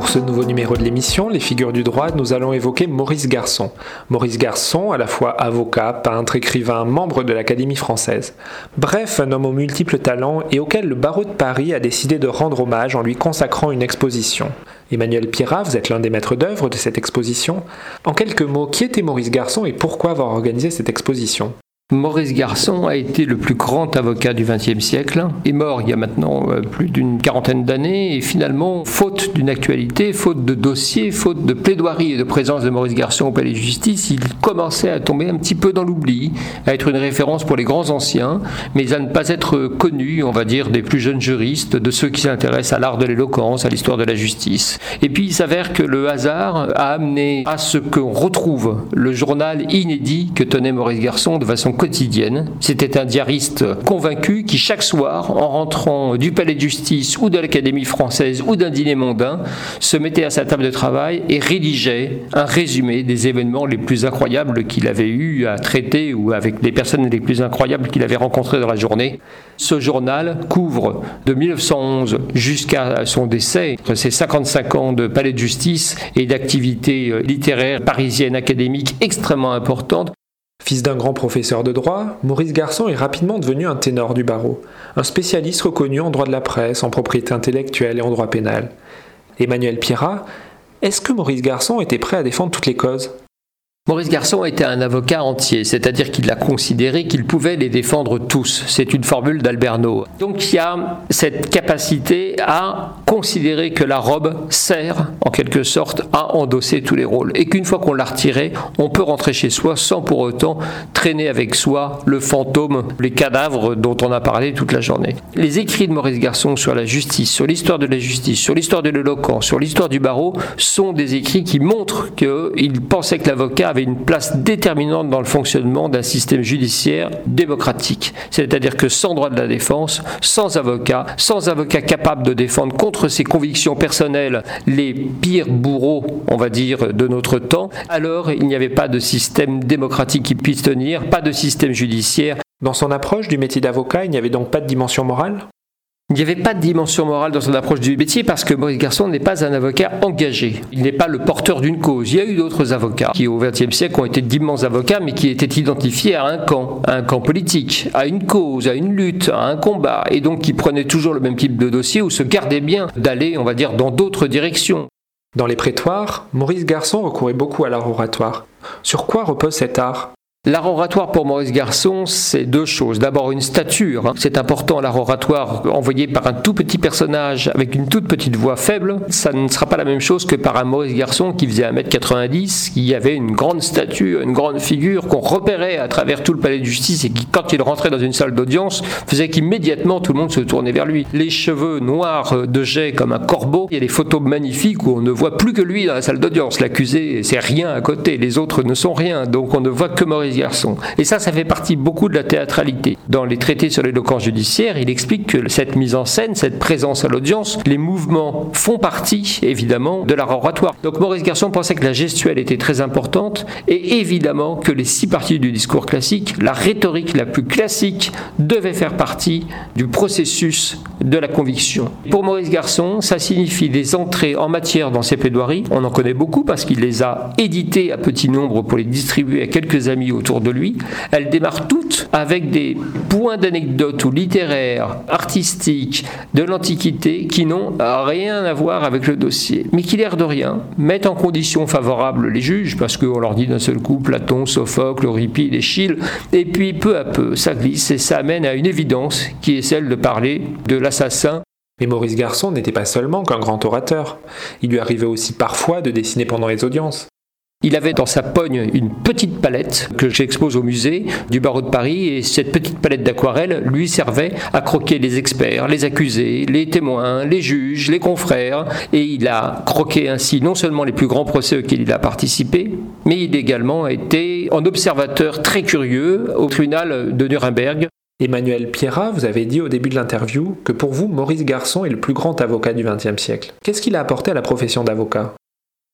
Pour ce nouveau numéro de l'émission, Les Figures du droit, nous allons évoquer Maurice Garçon. Maurice Garçon, à la fois avocat, peintre, écrivain, membre de l'Académie française. Bref, un homme aux multiples talents et auquel le barreau de Paris a décidé de rendre hommage en lui consacrant une exposition. Emmanuel Pirat, vous êtes l'un des maîtres d'œuvre de cette exposition. En quelques mots, qui était Maurice Garçon et pourquoi avoir organisé cette exposition ? Maurice Garçon a été le plus grand avocat du XXe siècle. Il est mort il y a maintenant plus d'une quarantaine d'années et finalement, faute d'une actualité, faute de dossiers, faute de plaidoirie et de présence de Maurice Garçon au Palais de Justice, il commençait à tomber un petit peu dans l'oubli, à être une référence pour les grands anciens, mais à ne pas être connu, on va dire, des plus jeunes juristes, de ceux qui s'intéressent à l'art de l'éloquence, à l'histoire de la justice. Et puis il s'avère que le hasard a amené à ce qu'on retrouve le journal inédit que tenait Maurice Garçon de façon quotidienne. C'était un diariste convaincu qui chaque soir, en rentrant du palais de justice ou de l'Académie française ou d'un dîner mondain, se mettait à sa table de travail et rédigeait un résumé des événements les plus incroyables qu'il avait eu à traiter ou avec les personnes les plus incroyables qu'il avait rencontrées dans la journée. Ce journal couvre de 1911 jusqu'à son décès, ses 55 ans de palais de justice et d'activités littéraires parisiennes académiques extrêmement importantes. Fils d'un grand professeur de droit, Maurice Garçon est rapidement devenu un ténor du barreau, un spécialiste reconnu en droit de la presse, en propriété intellectuelle et en droit pénal. Emmanuel Pirat, est-ce que Maurice Garçon était prêt à défendre toutes les causes ? Maurice Garçon était un avocat entier, c'est-à-dire qu'il a considéré qu'il pouvait les défendre tous. C'est une formule d'Alberno. Donc il y a cette capacité à considérer que la robe sert, en quelque sorte, à endosser tous les rôles. Et qu'une fois qu'on l'a retirée, on peut rentrer chez soi sans pour autant traîner avec soi le fantôme, les cadavres dont on a parlé toute la journée. Les écrits de Maurice Garçon sur la justice, sur l'histoire de la justice, sur l'histoire de l'éloquence, sur l'histoire du barreau, sont des écrits qui montrent qu'il pensait que l'avocat avait une place déterminante dans le fonctionnement d'un système judiciaire démocratique. C'est-à-dire que sans droit de la défense, sans avocat capable de défendre contre ses convictions personnelles les pires bourreaux, on va dire, de notre temps, alors il n'y avait pas de système démocratique qui puisse tenir, pas de système judiciaire. Dans son approche du métier d'avocat, il n'y avait donc pas de dimension morale ? Il n'y avait pas de dimension morale dans son approche du métier parce que Maurice Garçon n'est pas un avocat engagé. Il n'est pas le porteur d'une cause. Il y a eu d'autres avocats qui au XXe siècle ont été d'immenses avocats mais qui étaient identifiés à un camp politique, à une cause, à une lutte, à un combat et donc qui prenaient toujours le même type de dossier ou se gardaient bien d'aller, on va dire, dans d'autres directions. Dans les prétoires, Maurice Garçon recourait beaucoup à l'art oratoire. Sur quoi repose cet art ? L'art oratoire pour Maurice Garçon, c'est deux choses. D'abord une stature. C'est important, l'art oratoire envoyé par un tout petit personnage avec une toute petite voix faible. Ça ne sera pas la même chose que par un Maurice Garçon qui faisait 1m90, qui avait une grande stature, une grande figure qu'on repérait à travers tout le palais de justice et qui, quand il rentrait dans une salle d'audience, faisait qu'immédiatement tout le monde se tournait vers lui. Les cheveux noirs de jet comme un corbeau. Il y a des photos magnifiques où on ne voit plus que lui dans la salle d'audience. L'accusé, c'est rien à côté. Les autres ne sont rien. Donc on ne voit que Maurice Garçon. Et ça fait partie beaucoup de la théâtralité. Dans les traités sur l'éloquence judiciaire, il explique que cette mise en scène, cette présence à l'audience, les mouvements font partie, évidemment, de l'art oratoire. Donc Maurice Garçon pensait que la gestuelle était très importante et évidemment que les 6 parties du discours classique, la rhétorique la plus classique, devait faire partie du processus de la conviction. Pour Maurice Garçon, ça signifie des entrées en matière dans ses plaidoiries. On en connaît beaucoup parce qu'il les a éditées à petit nombre pour les distribuer à quelques amis autour de lui. Elles démarrent toutes avec des points d'anecdotes ou littéraires, artistiques, de l'Antiquité qui n'ont rien à voir avec le dossier, mais qui, l'air de rien, mettent en condition favorable les juges parce qu'on leur dit d'un seul coup Platon, Sophocle, Euripide, Échille, et puis peu à peu ça glisse et ça amène à une évidence qui est celle de parler de l'assassin. Mais Maurice Garçon n'était pas seulement qu'un grand orateur. Il lui arrivait aussi parfois de dessiner pendant les audiences. Il avait dans sa pogne une petite palette que j'expose au musée du barreau de Paris et cette petite palette d'aquarelle lui servait à croquer les experts, les accusés, les témoins, les juges, les confrères et il a croqué ainsi non seulement les plus grands procès auxquels il a participé, mais il également été en observateur très curieux au tribunal de Nuremberg. Emmanuel Pirat, vous avez dit au début de l'interview que pour vous, Maurice Garçon est le plus grand avocat du XXe siècle. Qu'est-ce qu'il a apporté à la profession d'avocat ?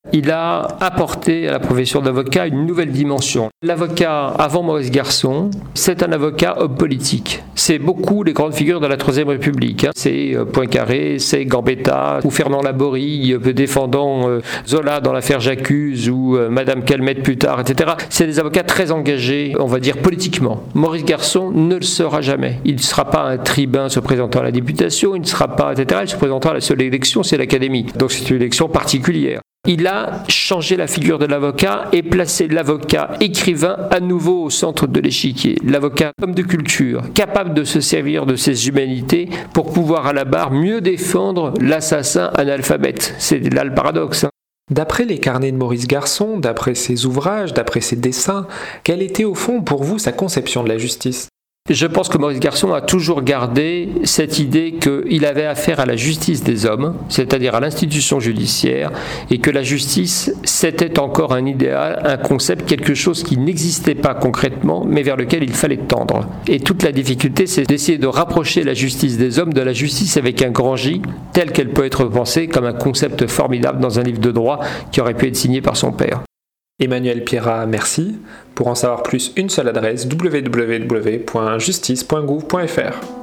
il a apporté à la profession d'avocat une nouvelle dimension. L'avocat, avant Maurice Garçon, c'est un avocat homme politique. C'est beaucoup les grandes figures de la Troisième République. C'est Poincaré, c'est Gambetta, ou Fernand Laborie défendant Zola dans l'affaire J'accuse, ou Madame Calmette plus tard, etc. C'est des avocats très engagés, on va dire, politiquement. Maurice Garçon ne le sera jamais. Il ne sera pas un tribun se présentant à la députation, il ne sera pas, etc. Il se présentera à la seule élection, c'est l'Académie. Donc c'est une élection particulière. Il a changé la figure de l'avocat et placé l'avocat écrivain à nouveau au centre de l'échiquier. L'avocat homme de culture, capable de se servir de ses humanités pour pouvoir à la barre mieux défendre l'assassin analphabète. C'est là le paradoxe. D'après les carnets de Maurice Garçon, d'après ses ouvrages, d'après ses dessins, quelle était au fond pour vous sa conception de la justice ? Je pense que Maurice Garçon a toujours gardé cette idée qu'il avait affaire à la justice des hommes, c'est-à-dire à l'institution judiciaire, et que la justice, c'était encore un idéal, un concept, quelque chose qui n'existait pas concrètement, mais vers lequel il fallait tendre. Et toute la difficulté, c'est d'essayer de rapprocher la justice des hommes de la justice avec un grand J, telle qu'elle peut être pensée comme un concept formidable dans un livre de droit qui aurait pu être signé par son père. Emmanuel Pierrat, merci. Pour en savoir plus, une seule adresse, www.justice.gouv.fr.